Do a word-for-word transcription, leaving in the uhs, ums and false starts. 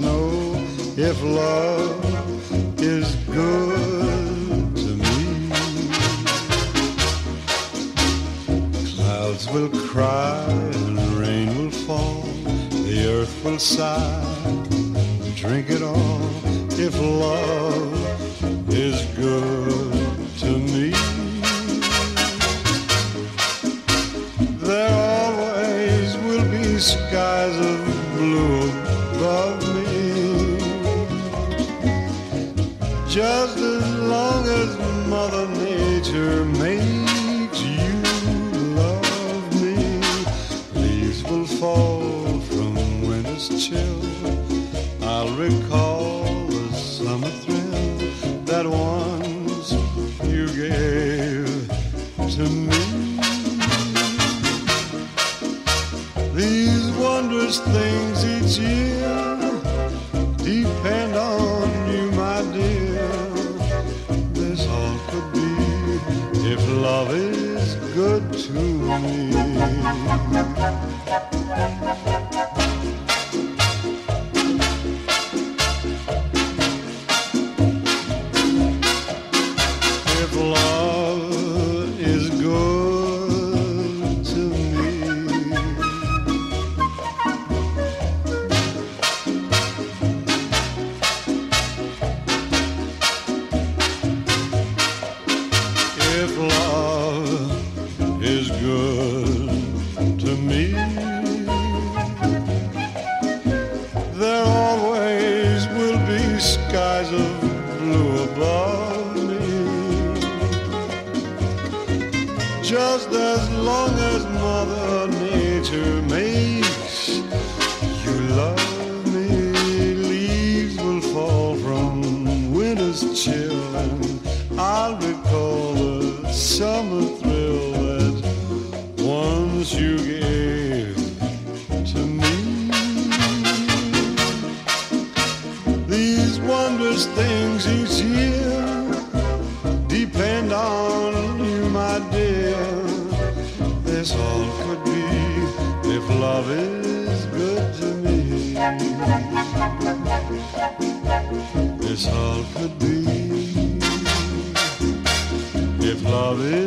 know if love is good to me. Clouds will cry and rain will fall, the earth will sigh, drink it all if love is good to me. There always will be skies of blue above me, just as long as Mother Nature makes you love me. Leaves will fall from winter's chill, I'll recall the summer thrill that once you gave to me. These wondrous things each year depend on you, my dear. This all could be if love is good to me. If love is good to me. If love is good to me, there always will be skies of blue above me, just as long as Mother Nature makes you love me. Leaves will fall from winter's chill, and I'll recall the summer thrill that once you gave to me. These wondrous things each year depend on you, my dear. This all could be if love is good to me. This all could be if love is